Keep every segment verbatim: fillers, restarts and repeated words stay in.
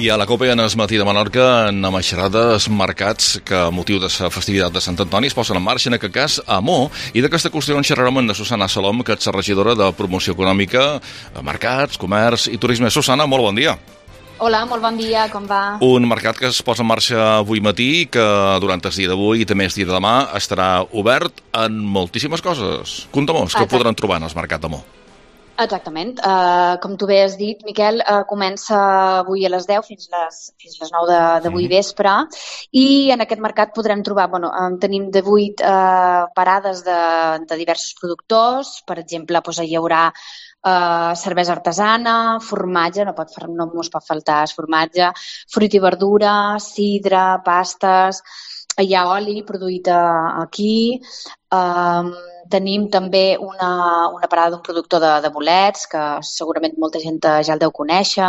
I a la Copa en el matí de Menorca, en amaixerades mercats que a motiu de la festivitat de Sant Antoni es posen en marxa, en aquest cas, a Mo. I d'aquesta qüestió en xerrarem amb Susana Salom, que és la regidora de Promoció Econòmica, Mercats, Comerç i Turisme. Susana, molt bon dia. Hola, molt bon dia, com va? Un mercat que es posa en marxa avui matí, que durant el dia d'avui i també el dia de demà estarà obert en moltíssimes coses. Conta'm-nos, què podran trobar en el mercat de Mo? Exactament. Uh, com tu bé has dit, Miquel, uh, comença avui a les deu fins les, fins les nou d'avui mm. vespre i en aquest mercat podrem trobar, bueno, um, tenim de vuit uh, parades de, de diversos productors. Per exemple, doncs, hi haurà Uh, cervesa artesana, formatge, no, pot, no us pot faltar formatge, fruita i verdura, sidra, pastes, hi ha oli produït aquí, uh, tenim també una, una parada d'un productor de, de bolets, que segurament molta gent ja el deu conèixer.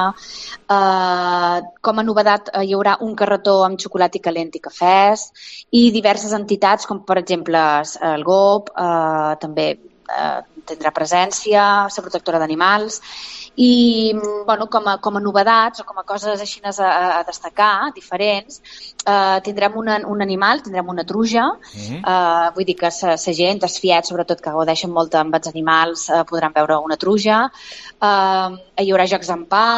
Uh, com a novedat uh, hi haurà un carretó amb xocolata i calent i cafès i diverses entitats, com per exemple el G O P, uh, també uh, tindrà presència, la protectora d'animals i bueno, com, a, com a novedats o com a coses així a, a destacar, diferents, eh, tindrem una, un animal, tindrem una truja, mm-hmm. eh, vull dir que la gent, els fiets, sobretot que gaudeixen molt amb els animals, eh, podran veure una truja, eh, hi haurà jocs en pa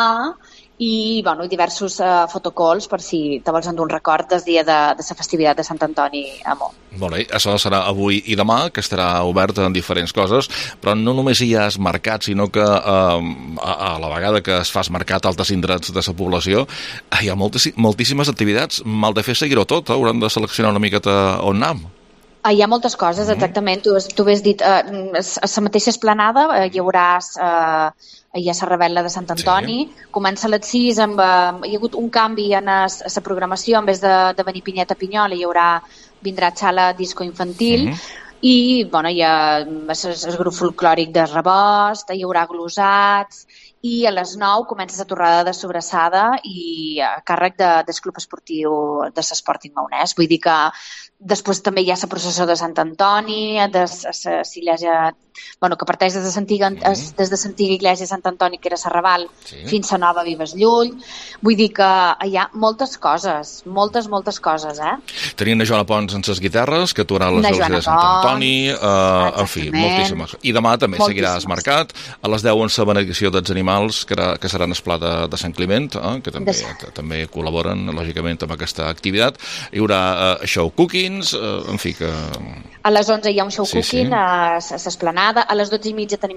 i bueno, diversos uh, fotocalls per si te vols endur un record del dia de, de la festivitat de Sant Antoni a Mo. Molt bé, això serà avui i demà, que estarà obert en diferents coses, però no només hi ha el mercat, sinó que uh, a, a la vegada que es fa el mercat a altres indrets de la població, hi ha moltes, moltíssimes activitats. Mal de fer seguir-ho tot, eh? Haurem de seleccionar una miqueta on anem. Hi ha moltes coses, exactament. Tu, tu has dit, eh, a la mateixa esplanada eh, hi haurà eh, hi ha la Rebel·la de Sant Antoni, sí. Comença a les sis, amb, eh, hi ha hagut un canvi en la programació, en vez de, de venir Pinyeta a Pinyola, hi haurà, vindrà xala disco infantil, mm-hmm. i bueno, hi ha el grup folclòric de Rebost, hi haurà glosats, i a les nou comença la torrada de sobrassada i a càrrec de, del club esportiu de l'Sporting Maonès. Vull dir que després també hi ha la processó de Sant Antoni, de la Silèsia, bueno, que parteix des de l'antiga mm-hmm. des de l'antiga Iglesia de Sant Antoni, que era la Raval, sí. Fins a Nova Vives Llull. Vull dir que hi ha moltes coses, moltes, moltes coses, eh? Tenien a Joana Pons en les guitarres, que actuarà a les veus de Sant Antoni, uh, en fi, moltíssimes. I demà també seguirà el mercat, a les deu en la benedicció dels animals, que, era, que serà en el pla de, de Sant Climent, eh, que també, de... també col·laboren, lògicament, amb aquesta activitat. Hi haurà uh, show cookings, uh, en fi, que... A les onze hi ha un show sí, cooking sí. a l'Esplanada, a les dotze i mitja tenim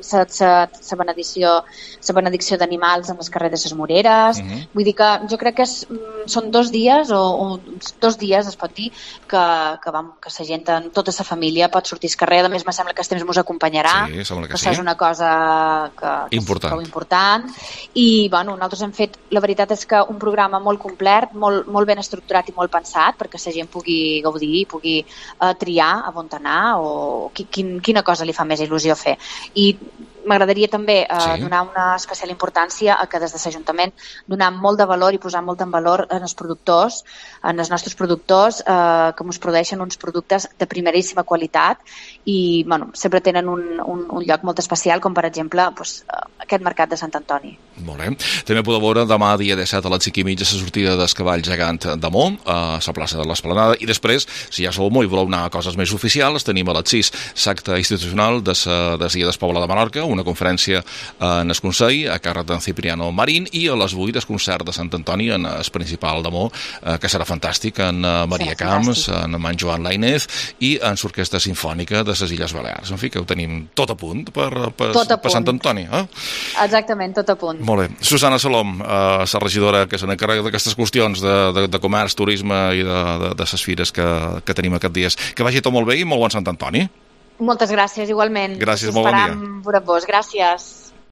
la benedicció, la benedicció d'animals amb el carrer de les Moreres. Uh-huh. Vull dir que jo crec que és, són dos dies, o, o dos dies es pot dir, que, que, vam, que la gent, tota la família pot sortir al carrer. A més, me sembla que el temps ens acompanyarà. Sí, sembla que, que sí. És una cosa que, que important. és prou important. I, bueno, nosaltres hem fet, la veritat és que un programa molt complet, molt, molt ben estructurat i molt pensat, perquè la gent pugui gaudir, pugui uh, triar a on anar o quin, quina cosa li fa més il·lusió fer. I m'agradaria també eh, sí. donar una especial importància a que des de l'Ajuntament donar molt de valor i posar molt en valor en els productors, en els nostres productors eh, que ens produeixen uns productes de primeríssima qualitat i bueno, sempre tenen un, un, un lloc molt especial, com per exemple pues, aquest mercat de Sant Antoni. Molt bé. També podeu veure demà dia disset a les cinc i mitja la sortida del cavall gegant de Mo, a la plaça de l'Esplanada, i després, si ja sou a Mo i voleu anar a coses més oficials, tenim a les sis l'acte institucional de la Dia d'Espobla de Menorca, una conferència en el Consell a càrrec d'en Cipriano Marín, i a les vuit el concert de Sant Antoni en el principal de Mo, que serà fantàstic, en Maria Camps, en en Joan Lainez i en l'Orquestra Simfònica de les Illes Balears. En fi, que ho tenim tot a punt per, per, tot a per punt. Sant Antoni. Eh? Exactament, tot a punt. Molt bé. Susana Salom, eh, la regidora que se n'encarrega d'aquestes qüestions de, de, de comerç, turisme i de, de, de les fires que, que tenim aquests dies. Que vagi tot molt bé i molt bon Sant Antoni. Moltes gràcies, igualment. Gràcies, molt bon dia. Esperam veure-vos. Gràcies.